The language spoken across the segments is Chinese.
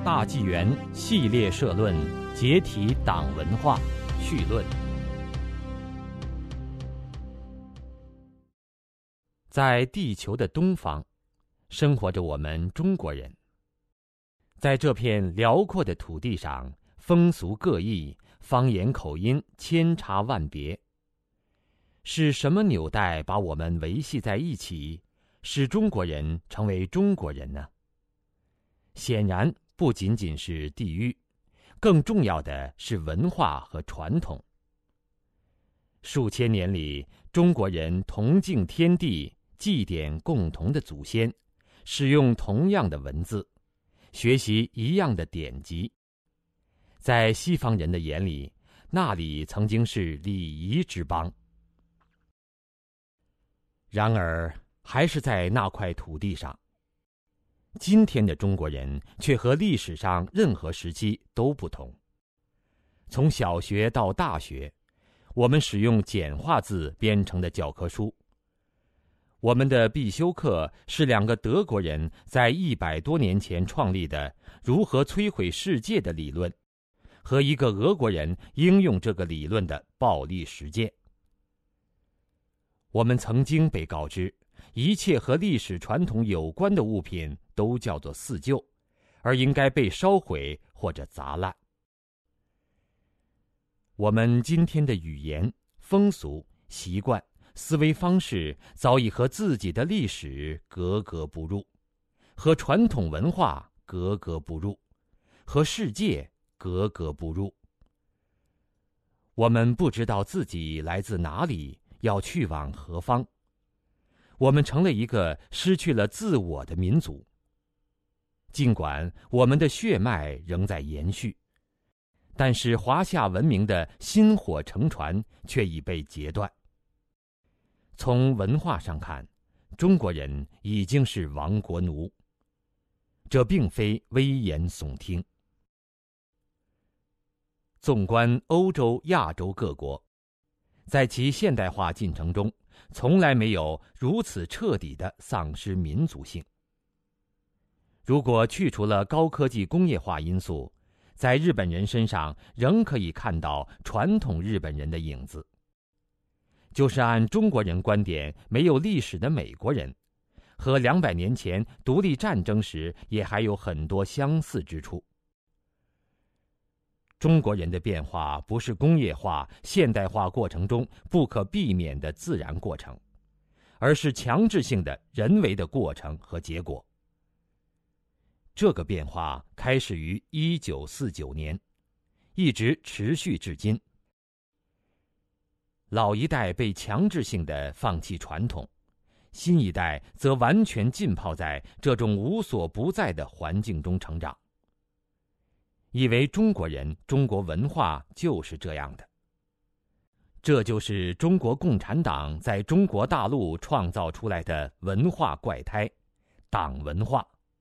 大纪元系列社论解体党文化绪论。在地球的东方，生活着我们中国人。在这片辽阔的土地上，风俗各异，方言口音千差万别。是什么纽带把我们维系在一起，使中国人成为中国人呢？显然不仅仅是地域，更重要的是文化和传统。数千年里，中国人同敬天地，祭奠共同的祖先，使用同样的文字，学习一样的典籍。在西方人的眼里，那里曾经是礼仪之邦。然而，还是在那块土地上，今天的中国人却和历史上任何时期都不同。从小学到大学，我们使用简化字编成的教科书。我们的必修课是2个德国人在100多年前创立的如何摧毁世界的理论，和一个俄国人应用这个理论的暴力实践。我们曾经被告知，一切和历史传统有关的物品都叫做四旧，而应该被烧毁或者砸烂。我们今天的语言、风俗、习惯、思维方式早已和自己的历史格格不入，和传统文化格格不入，和世界格格不入。我们不知道自己来自哪里，要去往何方。我们成了一个失去了自我的民族。尽管我们的血脉仍在延续，但是华夏文明的薪火承传却已被截断。从文化上看，中国人已经是亡国奴。这并非危言耸听。纵观欧洲、亚洲各国，在其现代化进程中，从来没有如此彻底地丧失民族性。如果去除了高科技工业化因素，在日本人身上仍可以看到传统日本人的影子。就是按中国人观点没有历史的美国人，和200年前独立战争时也还有很多相似之处。中国人的变化不是工业化、现代化过程中不可避免的自然过程，而是强制性的人为的过程和结果。这个变化开始于1949年，一直持续至今。老一代被强制性的放弃传统，新一代则完全浸泡在这种无所不在的环境中成长，以为中国人、中国文化就是这样的。这就是中国共产党在中国大陆创造出来的文化怪胎——党文化。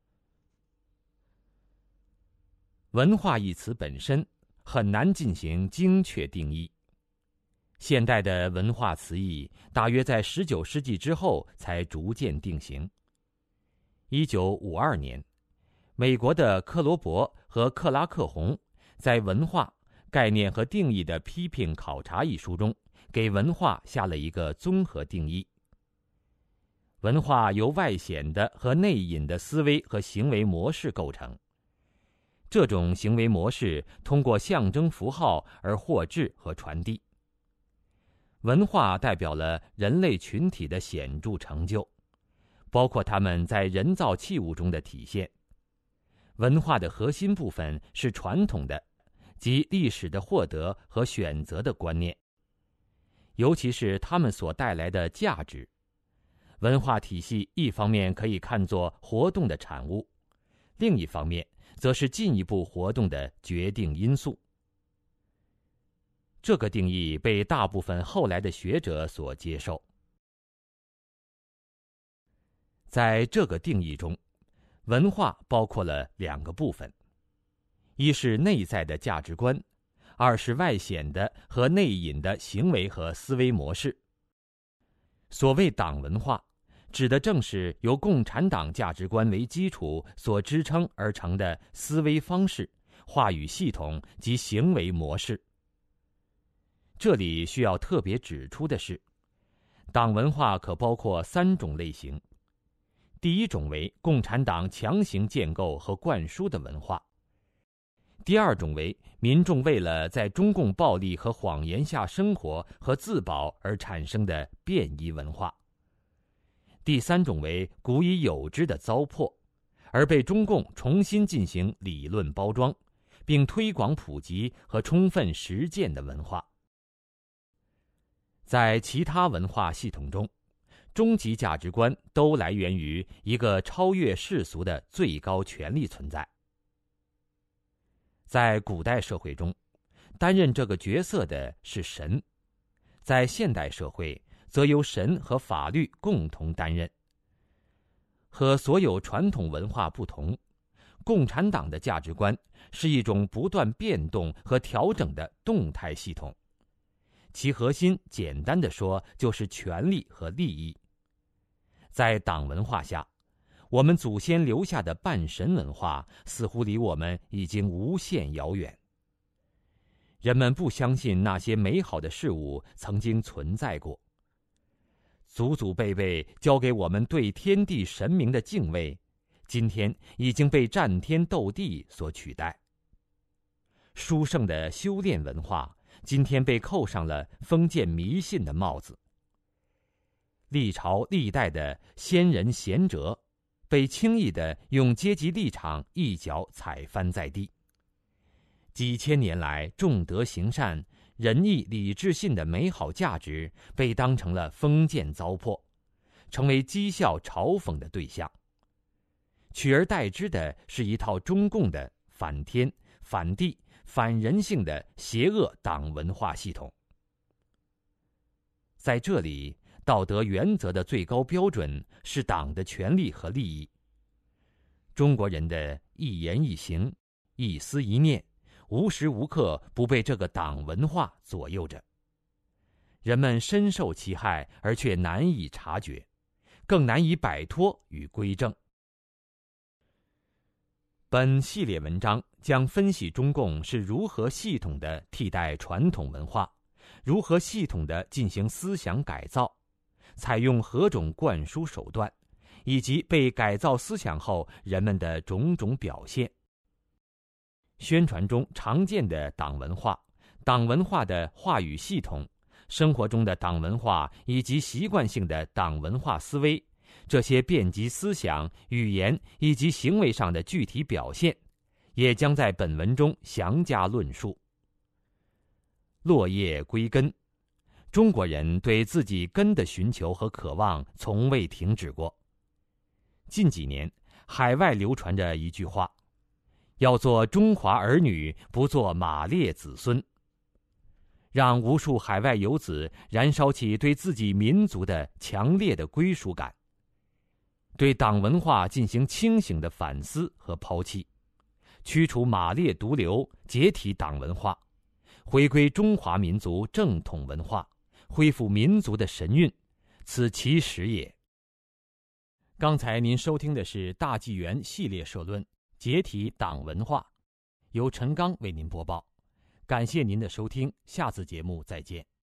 文化一词本身很难进行精确定义。现代的文化词义大约在19世纪之后才逐渐定型。1952年，美国的克罗伯和克拉克洪在《文化概念和定义的批评考察》一书中，给文化下了一个综合定义。文化由外显的和内隐的思维和行为模式构成。这种行为模式通过象征符号而获致和传递。文化代表了人类群体的显著成就，包括他们在人造器物中的体现。文化的核心部分是传统的，即历史的获得和选择的观念，尤其是他们所带来的价值。文化体系一方面可以看作活动的产物，另一方面则是进一步活动的决定因素。这个定义被大部分后来的学者所接受。在这个定义中，文化包括了2个部分：一是内在的价值观，二是外显的和内隐的行为和思维模式。所谓党文化， 指的正是由共产党价值观为基础所支撑而成的思维方式、话语系统及行为模式。这里需要特别指出的是，党文化可包括3种类型。第一种为共产党强行建构和灌输的文化。第二种为民众为了在中共暴力和谎言下生活和自保而产生的便衣文化。第三种为古已有之的糟粕，而被中共重新进行理论包装，并推广普及和充分实践的文化。在其他文化系统中，终极价值观都来源于一个超越世俗的最高权力存在。在古代社会中，担任这个角色的是神；在现代社会，则由神和法律共同担任。和所有传统文化不同，共产党的价值观是一种不断变动和调整的动态系统。其核心简单的说，就是权力和利益。在党文化下，我们祖先留下的半神文化似乎离我们已经无限遥远。人们不相信那些美好的事物曾经存在过。祖祖辈辈教给我们对天地神明的敬畏，今天已经被战天斗地所取代。殊胜的修炼文化今天被扣上了封建迷信的帽子。历朝历代的先人贤哲被轻易地用阶级立场一脚踩翻在地。几千年来重德行善、仁义礼智信的美好价值被当成了封建糟粕，成为讥笑嘲讽的对象。取而代之的是一套中共的反天、反地、反人性的邪恶党文化系统。在这里，道德原则的最高标准是党的权利和利益。中国人的一言一行、一思一念，无时无刻不被这个党文化左右着。人们深受其害，而却难以察觉，更难以摆脱与归正。本系列文章将分析中共是如何系统地替代传统文化，如何系统地进行思想改造，采用何种灌输手段，以及被改造思想后人们的种种表现。宣传中常见的党文化、党文化的话语系统、生活中的党文化以及习惯性的党文化思维，这些遍及思想、语言以及行为上的具体表现，也将在本文中详加论述。落叶归根，中国人对自己根的寻求和渴望从未停止过。近几年，海外流传着一句话：要做中华儿女，不做马列子孙。让无数海外游子燃烧起对自己民族的强烈的归属感，对党文化进行清醒的反思和抛弃，驱除马列毒瘤，解体党文化，回归中华民族正统文化，恢复民族的神韵，此其时也。刚才您收听的是大纪元系列社论《解体党文化》，由陈刚为您播报。感谢您的收听，下次节目再见。